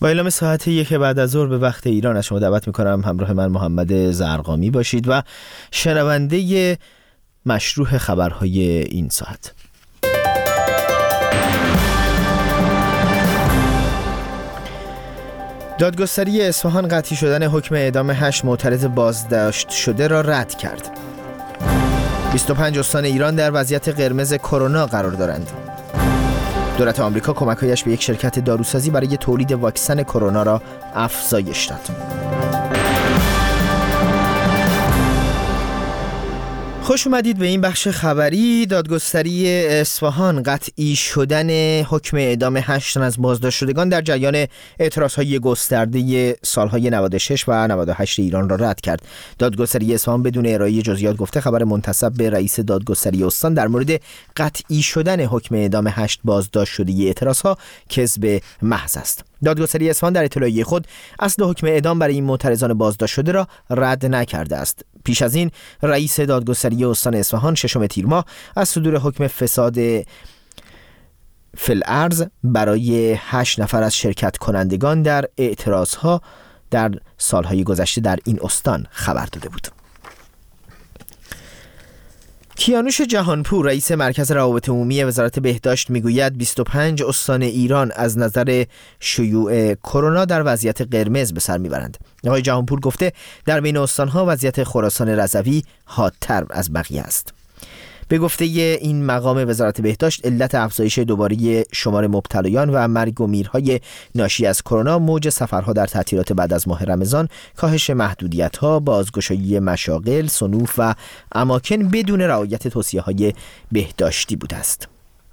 با اعلام ساعت 1 بعد از ظهر به وقت ایران از شما دعوت میکنم همراه من محمد زرقامی باشید و شنونده مشروح خبرهای این ساعت. دادگستری اصفهان قطعی شدن حکم اعدام 8 معترض بازداشت شده را رد کرد. 25 استان ایران در وضعیت قرمز کرونا قرار دارند. دولت آمریکا کمک‌هایش به یک شرکت داروسازی برای تولید واکسن کرونا را افزایش داد. خوش اومدید به این بخش خبری. دادگستری اصفهان قطعی شدن حکم اعدام 8 تن از بازداشت شدگان در جریان اعتراضهای گسترده سالهای 96 و 98 ایران را رد کرد. دادگستری اصفهان بدون ارائه جزئیات گفته خبر منتسب به رئیس دادگستری استان در مورد قطعی شدن حکم اعدام 8 بازداشت شده اعتراضها کذب محض است. دادگستری اصفهان در اطلاعیه خود اصل حکم اعدام برای این معترضان بازداشت شده را رد نکرده است. پیش از این رئیس دادگستری استان اصفهان 6 تیر ماه از صدور حکم فساد فی‌الارض برای 8 نفر از شرکت کنندگان در اعتراضها در سالهای گذشته در این استان خبر داده بود. کیانوش جهانپور رئیس مرکز روابط عمومی وزارت بهداشت میگوید 25 استان ایران از نظر شیوع کرونا در وضعیت قرمز به سر میبرند. آقای جهانپور گفته در بین استانها وضعیت خراسان رضوی حادتر از بقیه است. به گفته این مقام وزارت بهداشت علت افزایش دوباره شمار مبتلایان و مرگ و میرهای ناشی از کرونا موج سفرها در تعطیلات بعد از ماه رمضان، کاهش محدودیت‌ها، بازگشایی مشاغل، صنوف و اماکن بدون رعایت توصیه‌های بهداشتی بوده است.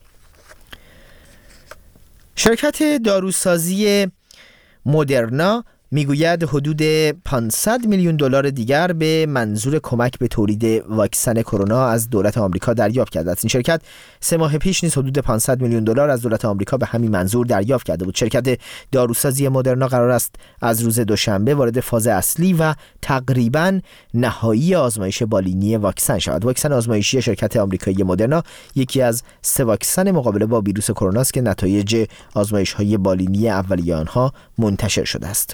شرکت داروسازی مدرنا میگوید حدود 500 میلیون دلار دیگر به منظور کمک به تولید واکسن کرونا از دولت آمریکا دریافت کرده است. این شرکت 3 ماه پیش نیز حدود 500 میلیون دلار از دولت آمریکا به همین منظور دریافت کرده بود. شرکت داروسازی مدرنا قرار است از روز دوشنبه وارد فاز اصلی و تقریباً نهایی آزمایش بالینی واکسن شود. واکسن آزمایشی شرکت آمریکایی مدرنا یکی از 3 واکسن مقابله با ویروس کرونا است که نتایج آزمایش‌های بالینی اولیه آنها منتشر شده است.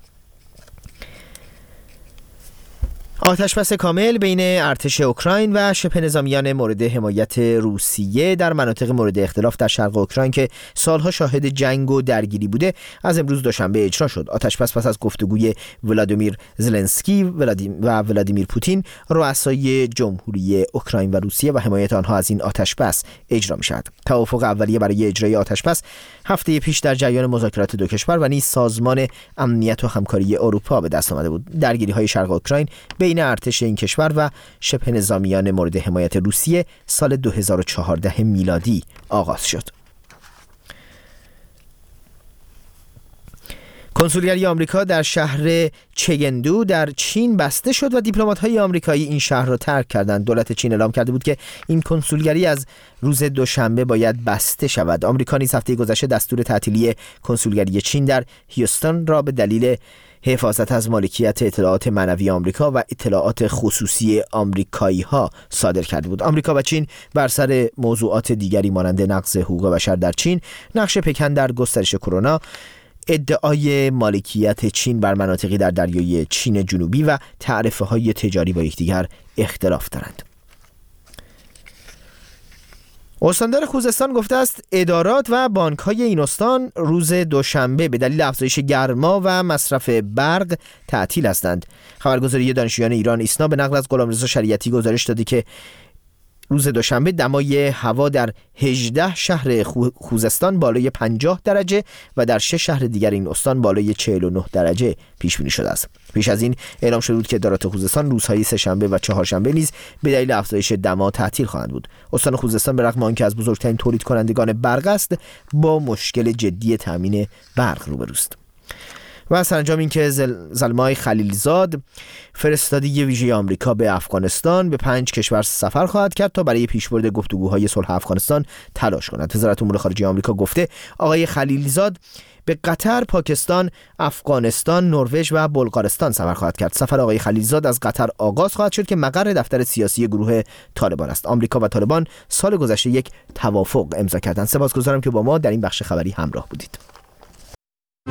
آتش‌بس کامل بین ارتش اوکراین و شبه نظامیان مورد حمایت روسیه در مناطق مورد اختلاف در شرق اوکراین که سالها شاهد جنگ و درگیری بوده از امروز دوشنبه اجرا شد. آتش‌بس پس از گفتگوی ولادیمیر زلنسکی و ولادیمیر پوتین رؤسای جمهوری اوکراین و روسیه و حمایت آنها از این آتش‌بس اجرا می‌شود. توافق اولیه برای اجرای آتش‌بس هفته پیش در جریان مذاکرات دو کشور و نیز سازمان امنیت و همکاری اروپا به دست آمده بود. درگیری‌های شرق اوکراین بین ارتش این کشور و شبه نظامیان مورد حمایت روسیه سال 2014 میلادی آغاز شد. کنسولگری آمریکا در شهر چگندو در چین بسته شد و دیپلمات‌های آمریکایی این شهر را ترک کردند. دولت چین اعلام کرده بود که این کنسولگری از روز دوشنبه باید بسته شود. آمریکا نیز هفته گذشته دستور تعطیلی کنسولگری چین در هیوستن را به دلیل حفاظت از مالکیت اطلاعات معنوی آمریکا و اطلاعات خصوصی آمریکایی‌ها صادر کرده بود. آمریکا و چین بر سر موضوعات دیگری مانند نقض حقوق بشر در چین، نقش پکن در گسترش کرونا، ادعای مالکیت چین بر مناطقی در دریای چین جنوبی و تعرفه‌های تجاری با یکدیگر اختلاف دارند. استاندار خوزستان گفته است ادارات و بانک‌های این استان روز دوشنبه به دلیل افزایش گرما و مصرف برق تعطیل هستند. خبرگزاری دانشجویان ایران ایسنا به نقل از غلامرضا شریعتی گزارش داده که روز دوشنبه دمای هوا در 18 شهر خوزستان بالای 50 درجه و در 6 شهر دیگر این استان بالای 49 درجه پیش بینی شده است. پیش از این اعلام شده بود که ادارات خوزستان روزهای سه‌شنبه و چهارشنبه نیز به دلیل افزایش دما تعطیل خواهند بود. استان خوزستان به رغم آنکه از بزرگترین تولید کنندگان برق است، با مشکل جدی تامین برق روبروست. و سرانجام اینکه زلمای خلیلزاد فرستادگی ویژه آمریکا به افغانستان به 5 کشور سفر خواهد کرد تا برای پیشبرد گفتگوهای صلح افغانستان تلاش کند. وزارت امور خارجه آمریکا گفته آقای خلیلزاد به قطر، پاکستان، افغانستان، نروژ و بلغارستان سفر خواهد کرد. سفر آقای خلیلزاد از قطر آغاز خواهد شد که مقر دفتر سیاسی گروه طالبان است. آمریکا و طالبان سال گذشته یک توافق امضا کردند. سپاسگزارم که با ما در این بخش خبری همراه بودید.